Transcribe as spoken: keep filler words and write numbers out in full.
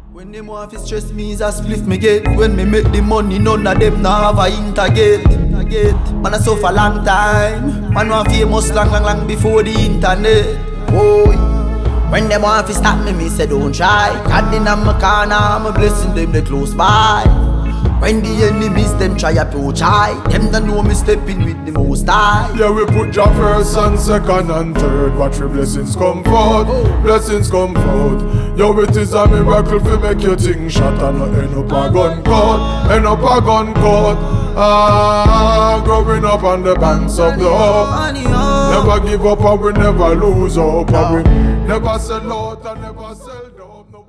When them want to stress me is a spliff me get. When me make the money, none of them now have a interget. Man I suffer long time. Man want famous long, long, long before the internet. Boy, when them want to stop me, me say don't try. God in my corner, I'm a blessing them they close by. When the enemies them try approach high, them don't know me stepping with the most high. Yeah, we put Jah first and second and third. Watch your blessings come forth, blessings come forth. Yo, it is a miracle fi make your thing shot and not end up a gun court, end up a gun court. Ah, growing up on the banks of the hope. Never give up and we never lose hope. And we never sell out and never sell